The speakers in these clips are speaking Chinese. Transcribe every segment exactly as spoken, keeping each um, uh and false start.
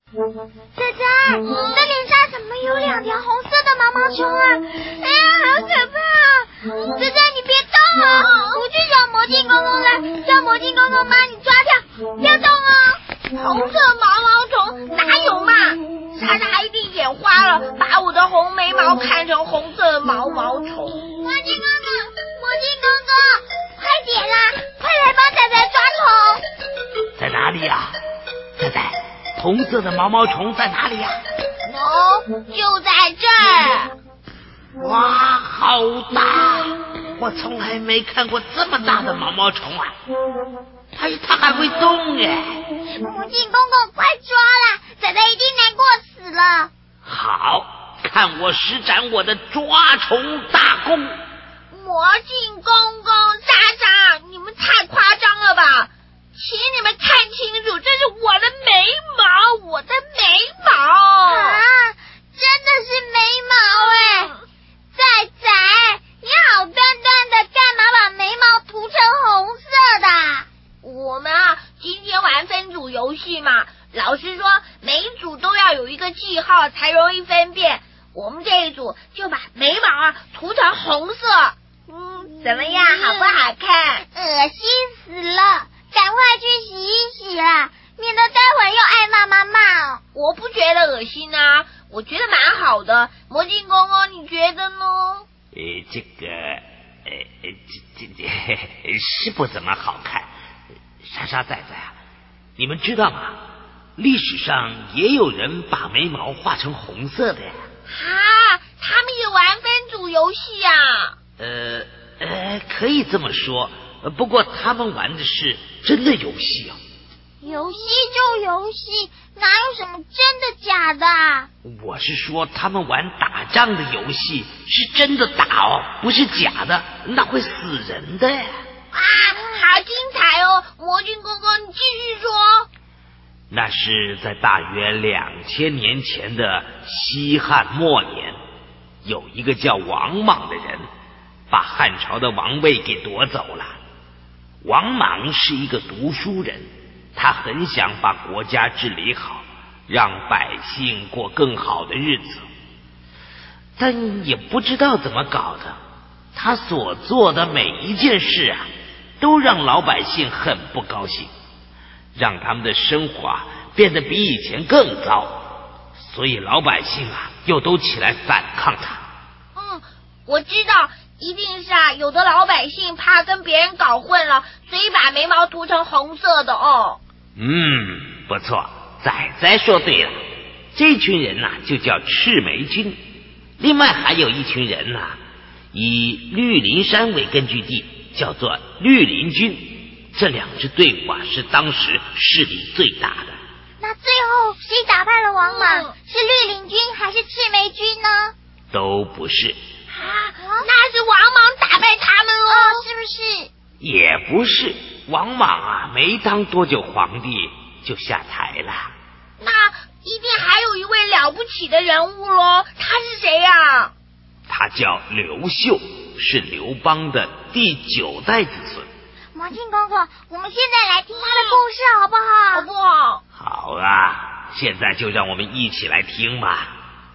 仔仔，你的脸上怎么有两条红色的毛毛虫啊？哎呀，好可怕啊！仔仔，你别动啊！我去找魔镜公公来，叫魔镜公公帮你抓掉，不要动哦。 红色毛毛虫哪有嘛？莎莎一定眼花了，把我的红眉毛看成红色的毛毛虫。魔镜公公，魔镜公公，快点啦，快来帮仔仔抓虫！ 在哪里呀？仔仔，红色的毛毛虫在哪里呀？ 哦，就在这儿。 哇，好大！我从来没看过这么大的毛毛虫啊！哎，它还会动耶！ 魔镜公公，快抓啦！仔仔一定难过死了。 好，看我施展我的抓虫大功！ 魔镜公公、莎莎，你们太夸张了吧！请你们看清楚，这是我的眉毛，我的眉毛啊！真的是眉毛哎！仔仔，你好端端的，干嘛把眉毛涂成红色的？ 我们啊，今天玩分组游戏嘛，老师说每一组都要有一个记号才容易分辨。我们这一组就把眉毛啊涂成红色，嗯，怎么样，好不好看？ 恶心死了！赶快去洗一洗啦，免得待会儿又挨妈妈骂哦。 我不觉得恶心啊，我觉得蛮好的。魔镜公公，你觉得呢？ 呃，这个，呃，这这这是不怎么好看。莎莎仔仔啊，你们知道吗？历史上也有人把眉毛画成红色的呀。 啊，他们也玩分组游戏啊？ 呃呃，可以这么说。不过他们玩的是真的游戏哦。 游戏就游戏，哪有什么真的假的啊？ 我是说他们玩打仗的游戏是真的打哦，不是假的，那会死人的呀。 啊，好精彩哦！魔镜公公，你继续说。 那是在大约两千年前的西汉末年，有一个叫王莽的人，把汉朝的王位给夺走了。王莽是一个读书人，他很想把国家治理好，让百姓过更好的日子，但也不知道怎么搞的，他所做的每一件事啊，都让老百姓很不高兴，让他们的生活啊变得比以前更糟，所以老百姓啊又都起来反抗他。 嗯，我知道。一定是啊，有的老百姓怕跟别人搞混了，所以把眉毛涂成红色的哦。 嗯，不错，仔仔说对了，这群人呐、啊、就叫赤眉军。另外还有一群人呐、啊，以绿林山为根据地，叫做绿林军。这两支队伍啊是当时势力最大的。 那最后谁打败了王莽？嗯、是绿林军还是赤眉军呢？ 都不是。 啊，那是王莽打败他们哦， 是不是？ 也不是，王莽啊，没当多久皇帝就下台了。 那一定还有一位了不起的人物咯，他是谁呀？ 他叫刘秀，是刘邦的第九代子孙。 魔镜公公，我们现在来听他的故事好不好？ 好不好？ 好啊，现在就让我们一起来听吧。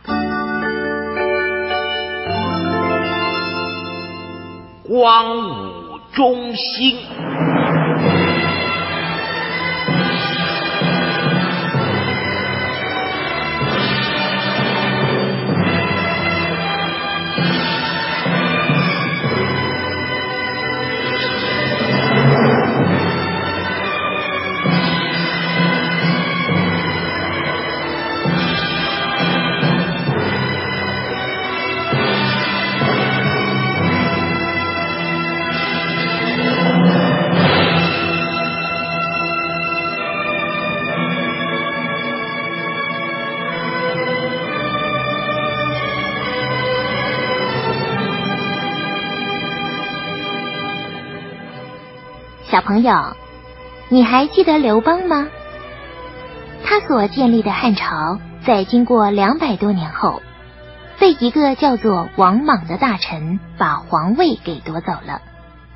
光武中兴。 小朋友，你还记得刘邦吗？他所建立的汉朝在经过两百多年后，被一个叫做王莽的大臣把皇位给夺走了。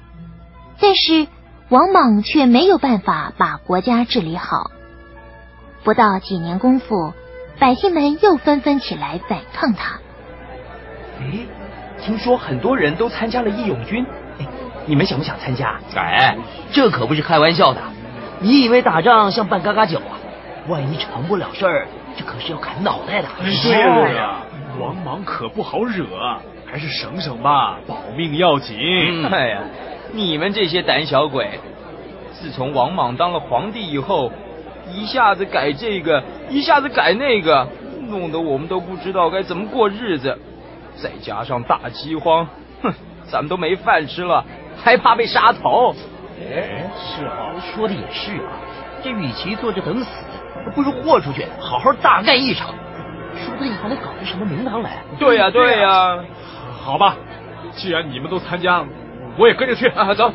但是王莽却没有办法把国家治理好， 不到几年功夫，百姓们又纷纷起来反抗他。 哎，听说很多人都参加了义勇军，哎，你们想不想参加？ 哎，这可不是开玩笑的。你以为打仗像扮嘎嘎酒啊？万一成不了事儿，这可是要砍脑袋的。 是呀，王莽可不好惹，还是省省吧，保命要紧。 嗯、哎呀，你们这些胆小鬼！自从王莽当了皇帝以后，一下子改这个，一下子改那个，弄得我们都不知道该怎么过日子。再加上大饥荒，哼，咱们都没饭吃了，还怕被杀头。 哎，是啊，说的也是啊。这与其坐着等死，不如豁出去，好好大干一场，说不定还能搞出什么名堂来。 对呀、啊，对呀、啊。 好吧，既然你们都参加，我也跟着去啊！走。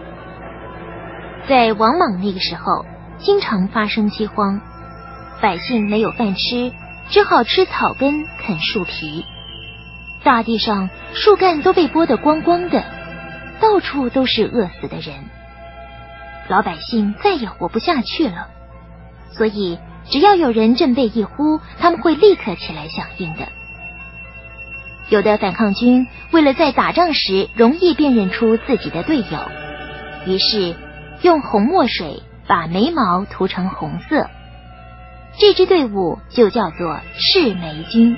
在王莽那个时候，经常发生饥荒，百姓没有饭吃，只好吃草根、啃树皮。大地上树干都被剥得光光的，到处都是饿死的人。老百姓再也活不下去了，所以只要有人振臂一呼，他们会立刻起来响应的。有的反抗军为了在打仗时容易辨认出自己的队友，于是用红墨水把眉毛涂成红色，这支队伍就叫做赤眉军。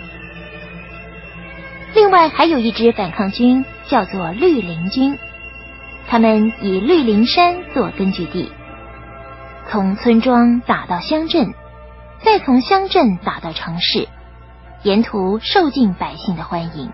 另外还有一支反抗军叫做绿林军，他们以绿林山做根据地，从村庄打到乡镇，再从乡镇打到城市，沿途受尽百姓的欢迎。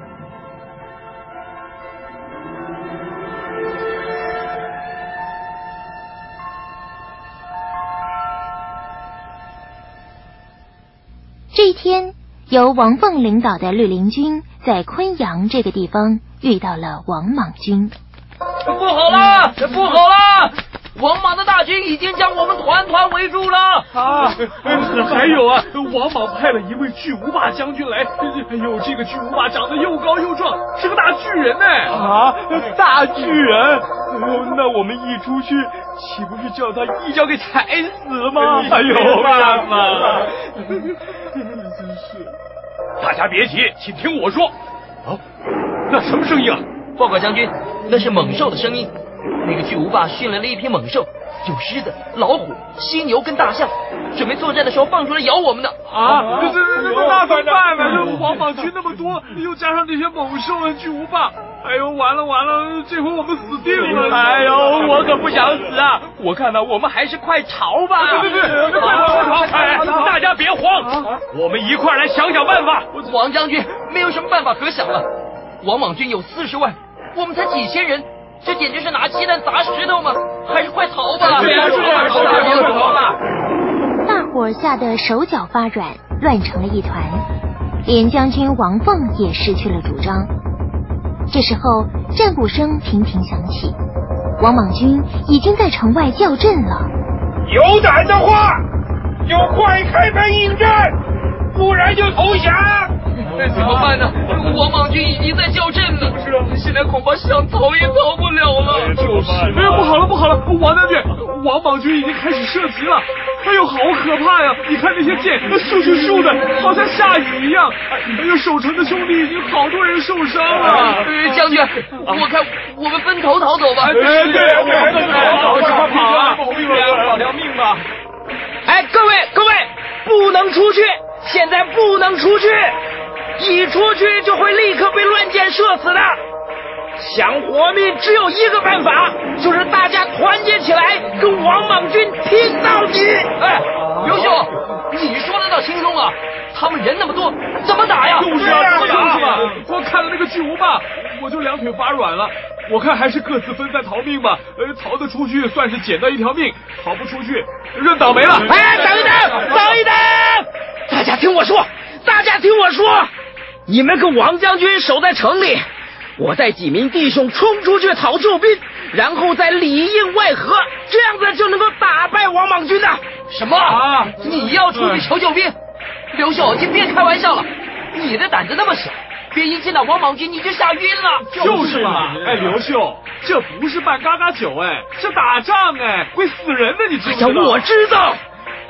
这一天，由王凤领导的绿林军在昆阳这个地方遇到了王莽军。 不好了，不好了！王莽的大军已经将我们团团围住了啊！还有啊，王莽派了一位巨无霸将军来，哎呦，这个巨无霸长得又高又壮，是个大巨人呢！ 啊，大巨人！哎呦，那我们一出去，岂不是叫他一脚给踩死了吗？ 哎呦，办法！ 真是！ 大家别急，请听我说。啊，那什么声音啊？ 报告将军，那是猛兽的声音。那个巨无霸训练了一批猛兽，有狮子、老虎、犀牛跟大象，准备作战的时候放出来咬我们的。 啊，这这这那怎么办呢？这王莽军那么多，又加上这些猛兽和巨无霸，哎呦，完了完了，这回我们死定了！ 哎呦，我可不想死啊！我看到我们还是快逃吧！ 对对对，快逃快逃！哎，大家别慌，我们一块来想想办法。 王将军，没有什么办法可想了。王莽军有四十万，我们才几千人。这简直是拿鸡蛋砸石头吗？还是快逃吧！ 对呀，是呀，是呀，别逃吧！ 大伙吓得手脚发软，乱成了一团，连将军王凤也失去了主张。这时候，战鼓声频频响起，王莽军已经在城外叫阵了。 有胆的话，就快开门应战，不然就投降。 怎么办呢？王莽军已经在叫阵了，是啊，现在恐怕想逃也逃不了了。 就是，哎呀，不好了不好了，王将军，王莽军已经开始射击了。哎呦，好可怕呀！你看那些箭，咻咻咻的，好像下雨一样。哎呦，守城的兄弟已经好多人受伤了。 呃，将军，我看我们分头逃走吧。 哎，对对对，分头逃跑，跑啊，保条命吧。哎，各位各位，不能出去，现在不能出去。一出去就会立刻被乱箭射死的，想活命只有一个办法，就是大家团结起来，跟王莽军拼到底。哎，刘秀，你说的倒轻松啊，他们人那么多，怎么打呀？ 就是啊，怎么打？光看了那个巨无霸，我就两腿发软了。我看还是各自分散逃命吧，呃，逃得出去算是捡到一条命，逃不出去认倒霉了。 哎，等一等，等一等，大家听我说，大家听我说。你们跟王将军守在城里，我带几名弟兄冲出去讨救兵，然后再里应外合，这样子就能够打败王莽军的。什么？啊、你要出去求救兵？刘秀，你别开玩笑了，你的胆子那么小，别一见到王莽军你就吓晕了。 就是嘛，哎，刘秀，这不是办嘎嘎酒，哎，是打仗，哎，会死人的，你知不知道？ 哎呀，我知道。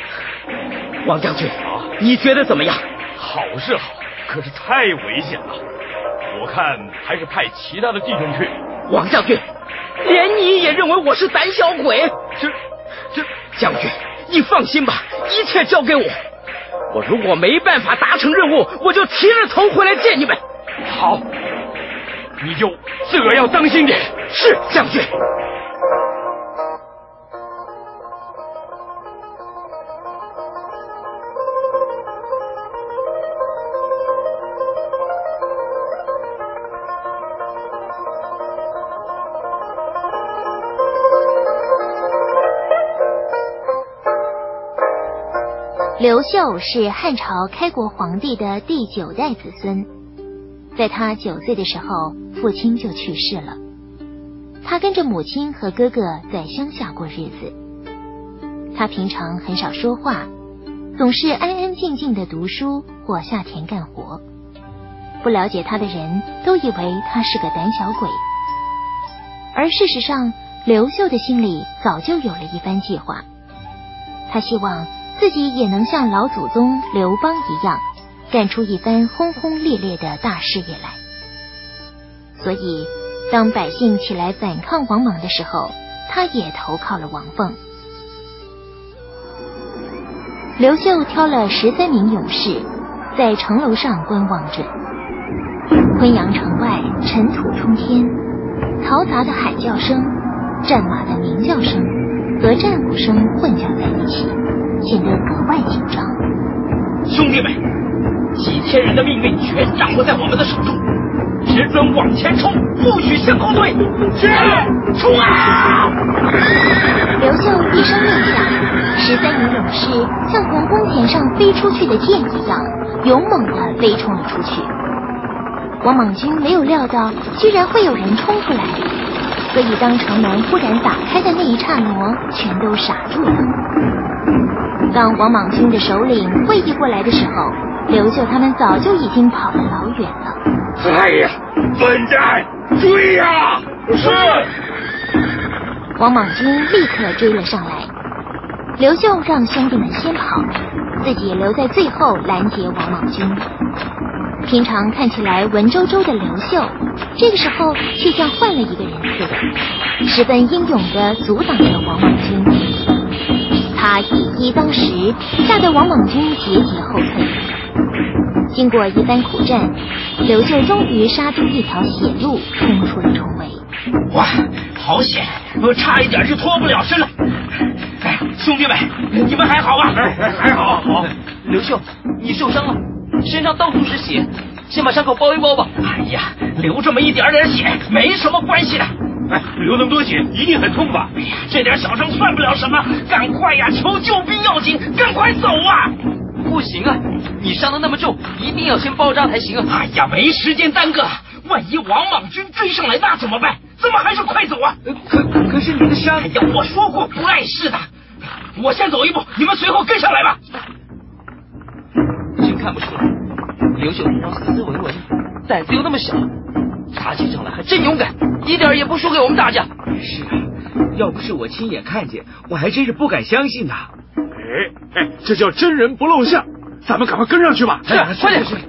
王将军，啊，你觉得怎么样？ 好是好，可是太危险了。我看还是派其他的弟兄去。 王将军，连你也认为我是胆小鬼？ 这这将军，你放心吧，一切交给我。我如果没办法达成任务，我就提着头回来见你们。 好，你就自个儿要当心点。 是，将军。 刘秀是汉朝开国皇帝的第九代子孙，在他九岁的时候，父亲就去世了。他跟着母亲和哥哥在乡下过日子。他平常很少说话，总是安安静静的读书或下田干活。不了解他的人都以为他是个胆小鬼，而事实上，刘秀的心里早就有了一番计划。他希望自己也能像老祖宗刘邦一样，干出一番轰轰烈烈的大事业来。所以当百姓起来反抗王莽的时候，他也投靠了王凤。刘秀挑了十三名勇士，在城楼上观望着。昆阳城外尘土冲天，嘈杂的喊叫声、战马的鸣叫声和战鼓声混搅在一起，显得格外紧张。 兄弟们，几千人的命运全掌握在我们的手中，只准往前冲，不许向后退。是，冲啊！ 刘秀一声令下，十三名勇士像从弓弦上飞出去的箭一样，勇猛地飞冲了出去。王莽军没有料到居然会有人冲出来，所以当城门忽然打开的那一刹那，全都傻住了。当王莽军的首领会意过来的时候，刘秀他们早就已经跑得老远了。 哎呀，笨蛋，追呀！ 是。 王莽军立刻追了上来，刘秀让兄弟们先跑，自己留在最后拦截王莽军。平常看起来文绉绉的刘秀，这个时候却像换了一个人似的，十分英勇地阻挡着王莽军。他以一当十，吓得王莽军节节后退。经过一番苦战，刘秀终于杀出一条血路，冲出了重围。 哇，好险，我差一点就脱不了身了。哎，兄弟们，你们还好吧？ 哎，还好，好。 刘秀，你受伤了，身上到处是血，先把伤口包一包吧。哎呀，流这么一点点血，没什么关系的。 哎，流那么多血，一定很痛吧？ 哎呀，这点小伤算不了什么，赶快呀，求救兵要紧，赶快走啊！不行啊，你伤得那么重，一定要先包扎才行啊！哎呀，没时间耽搁，万一王莽军追上来，那怎么办？怎么还是快走啊？ 可可是你的伤…… 哎呀，我说过不碍事的，我先走一步，你们随后跟上来吧。真看不出来，刘秀平常斯斯文文，胆子又那么小，打起仗来还真勇敢，一点也不输给我们大家。 是啊，要不是我亲眼看见，我还真是不敢相信呐。哎哎，这叫真人不露相，咱们赶快跟上去吧。 是，啊，快点。是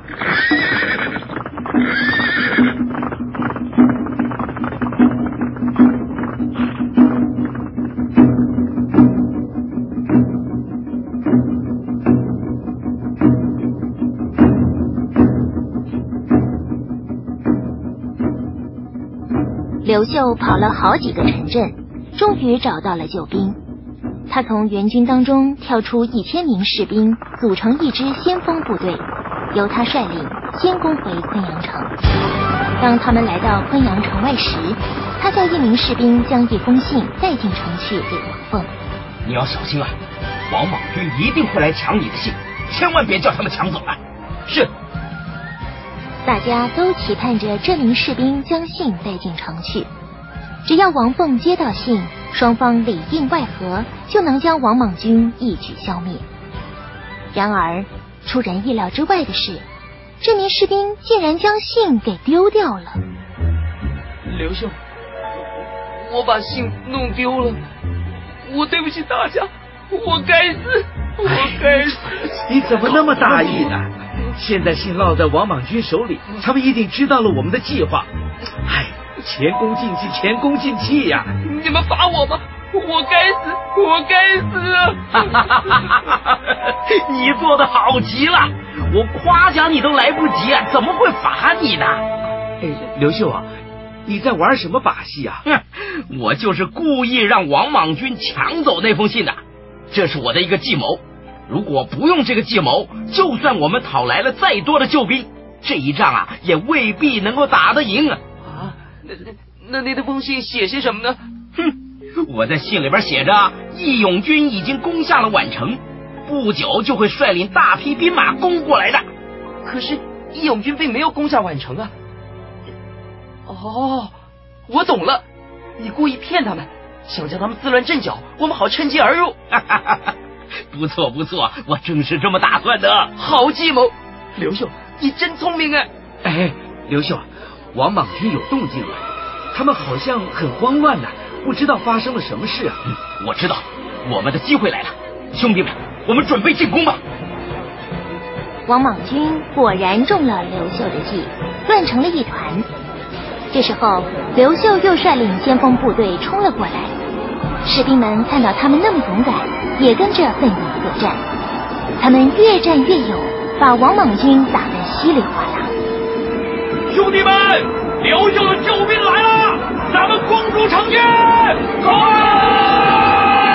刘秀跑了好几个城镇，终于找到了救兵。他从援军当中挑出一千名士兵，组成一支先锋部队，由他率领先攻回昆阳城。当他们来到昆阳城外时，他叫一名士兵将一封信带进城去给王凤。 你要小心啊，王莽军一定会来抢你的信，千万别叫他们抢走了。是。 大家都期盼着这名士兵将信带进城去，只要王凤接到信，双方里应外合，就能将王莽军一举消灭。然而出人意料之外的是，这名士兵竟然将信给丢掉了。 刘秀，我把信弄丢了，我对不起大家，我该死， 我该死！ 你怎么那么大意呢？现在信落在王莽军手里，他们一定知道了我们的计划。哎，前功尽弃，前功尽弃呀！ 你们罚我吧，我该死，我该死啊！ 你做的好极了，我夸奖你都来不及啊，怎么会罚你呢？ 哎，刘秀啊，你在玩什么把戏啊？ 哼，我就是故意让王莽军抢走那封信的，这是我的一个计谋。如果不用这个计谋，就算我们讨来了再多的救兵，这一仗啊也未必能够打得赢啊！ 啊，那那那封信写些什么呢？ 哼，我在信里边写着，义勇军已经攻下了宛城，不久就会率领大批兵马攻过来的。 可是义勇军并没有攻下宛城啊！哦，我懂了，你故意骗他们，想将他们自乱阵脚，我们好趁机而入。 哈哈哈哈，不错不错，我正是这么打算的。 好计谋，刘秀，你真聪明啊！ 哎，刘秀，王莽军有动静了，他们好像很慌乱呢，不知道发生了什么事啊。 嗯，我知道，我们的机会来了，兄弟们，我们准备进攻吧。 王莽军果然中了刘秀的计，乱成了一团。这时候，刘秀又率领先锋部队冲了过来，士兵们看到他们那么勇敢，也跟着奋勇作战。他们越战越勇，把王莽军打得稀里哗啦。 兄弟们，刘秀的救兵来了，咱们攻入城去！走啊！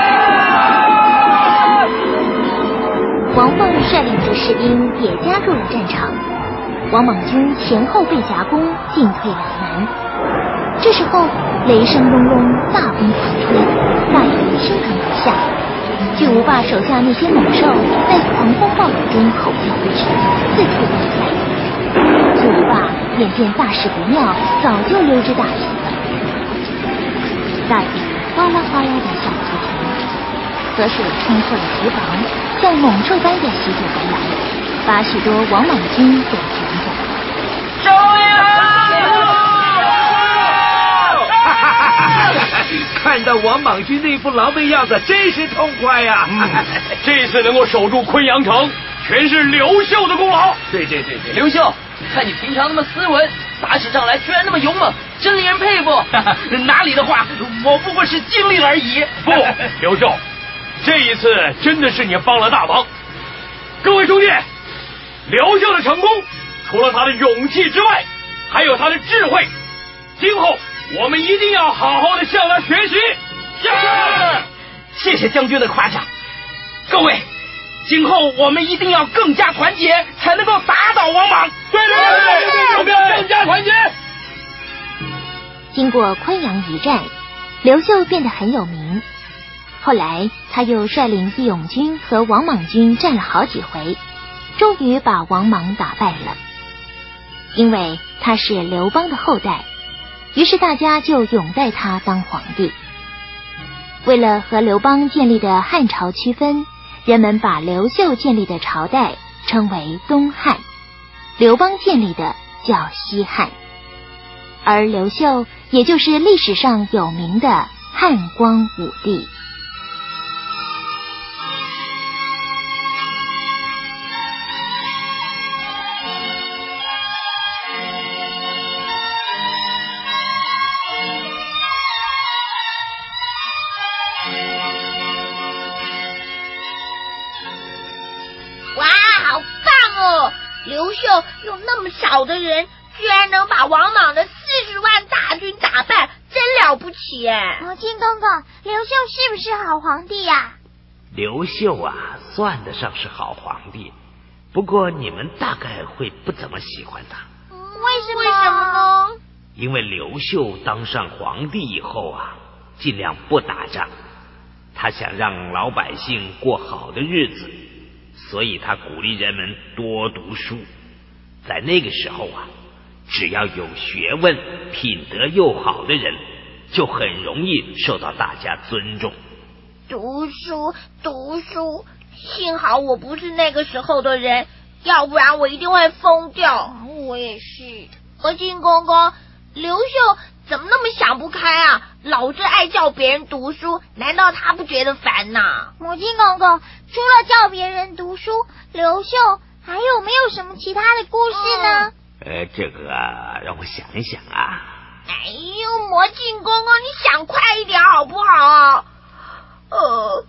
王凤率领着士兵也加入了战场。王莽军前后被夹攻，进退两难。这时候，雷声隆隆，大风狂吹，大雨倾盆而下。巨无霸手下那些猛兽在狂风暴雨中吼叫不止，四处奔散。巨无霸眼见大事不妙，早就溜之大吉了。大雨哗啦哗啦地下不停，河水冲破了堤防，像猛兽般的席卷而来，把许多王莽军给卷走。 胜利了！ 看到王莽军那副狼狈样子，真是痛快呀！ 嗯，这次能够守住昆阳城，全是刘秀的功劳。 对对对对， 刘秀，看你平常那么斯文，打起仗来居然那么勇猛，真令人佩服。 哪里的话，我不过是尽力了而已。 不，刘秀，这一次真的是你帮了大忙。各位兄弟，刘秀的成功，除了他的勇气之外，还有他的智慧。今后我们一定要好好的向他学习。 是，谢谢将军的夸奖。各位，今后我们一定要更加团结，才能够打倒王莽。 对对对，我们要更加团结。 经过昆阳一战，刘秀变得很有名。后来他又率领义勇军和王莽军战了好几回，终于把王莽打败了。因为他是刘邦的后代，于是大家就拥戴他当皇帝。为了和刘邦建立的汉朝区分，人们把刘秀建立的朝代称为东汉，刘邦建立的叫西汉，而刘秀也就是历史上有名的汉光武帝。 刘秀用那么少的人，居然能把王莽的四十万大军打败，真了不起哎！ 魔镜公公，刘秀是不是好皇帝呀？ 刘秀啊，算得上是好皇帝，不过你们大概会不怎么喜欢他。 嗯、为什么？ 为什么呢？ 因为刘秀当上皇帝以后啊，尽量不打仗，他想让老百姓过好的日子。所以他鼓励人们多读书，在那个时候啊，只要有学问、品德又好的人，就很容易受到大家尊重。 读书，读书，幸好我不是那个时候的人，要不然我一定会疯掉。 我也是。 魔镜公公，刘秀怎么那么想不开啊？老是爱叫别人读书，难道他不觉得烦呐？ 魔镜公公，除了叫别人读书，刘秀还有没有什么其他的故事呢？ 嗯、呃，这个让我想一想啊。 哎呦，魔镜公公，你想快一点好不好？呃，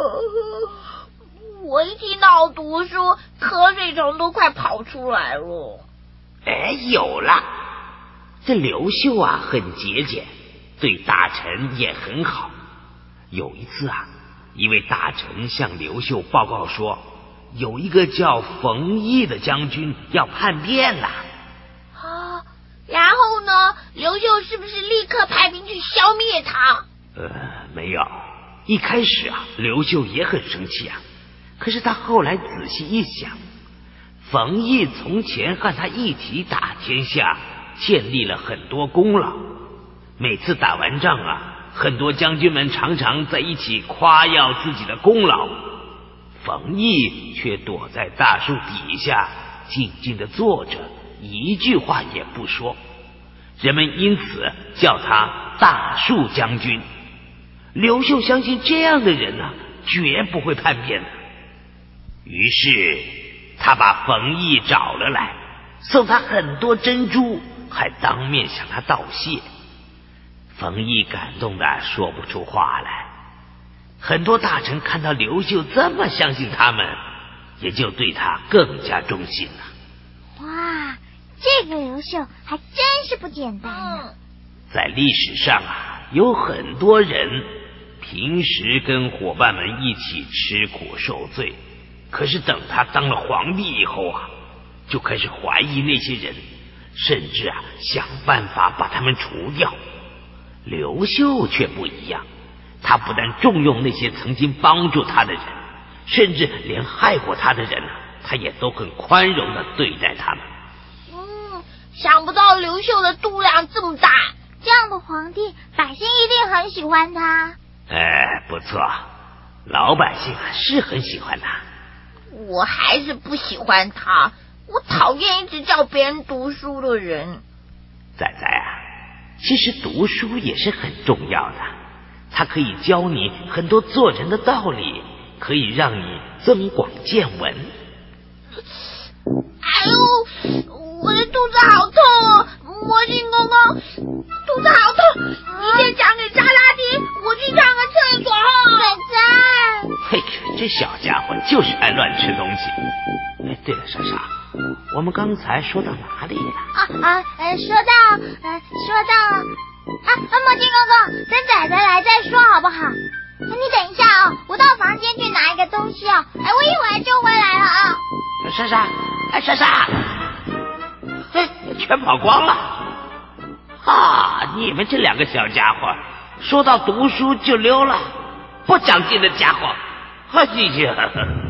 我一听到读书，瞌睡虫都快跑出来了。 哎，有了，这刘秀啊很节俭，对大臣也很好。有一次啊，一位大臣向刘秀报告说，有一个叫冯异的将军要叛变了。 啊，然后呢，刘秀是不是立刻派兵去消灭他？ 呃，没有。一开始啊，刘秀也很生气啊，可是他后来仔细一想，冯异从前和他一起打天下，建立了很多功劳。每次打完仗啊，很多将军们常常在一起夸耀自己的功劳，冯异却躲在大树底下静静地坐着，一句话也不说。人们因此叫他大树将军。刘秀相信这样的人呢、啊，绝不会叛变的。于是他把冯异找了来，送他很多珍珠，还当面向他道谢。冯异感动得说不出话来。很多大臣看到刘秀这么相信他们，也就对他更加忠心了。 哇，这个刘秀还真是不简单啊！ 在历史上啊，有很多人平时跟伙伴们一起吃苦受罪，可是等他当了皇帝以后啊，就开始怀疑那些人，甚至啊想办法把他们除掉。刘秀却不一样，他不但重用那些曾经帮助他的人，甚至连害过他的人、啊、他也都很宽容地对待他们。 嗯，想不到刘秀的度量这么大， 这样的皇帝百姓一定很喜欢他。 哎，不错，老百姓啊是很喜欢他。 我还是不喜欢他，我讨厌一直叫别人读书的人。 仔仔啊，其实读书也是很重要的，它可以教你很多做人的道理，可以让你增广见闻。 哎呦，我的肚子好痛哦！魔镜公公，肚子好痛，你先讲给莎拉听，我去上个厕所。 仔仔， 嘿呀，这小家伙就是爱乱吃东西。哎，对了，莎莎，我们刚才说到哪里了？ 啊啊，呃，说到，呃，说到了啊，魔镜公公，等仔仔来再说好不好？你等一下啊、哦，我到房间去拿一个东西哦。哎，我一会儿就回来了啊。 莎莎，哎，莎莎，嘿，全跑光了。啊，你们这两个小家伙，说到读书就溜了，不长进的家伙。哎呀！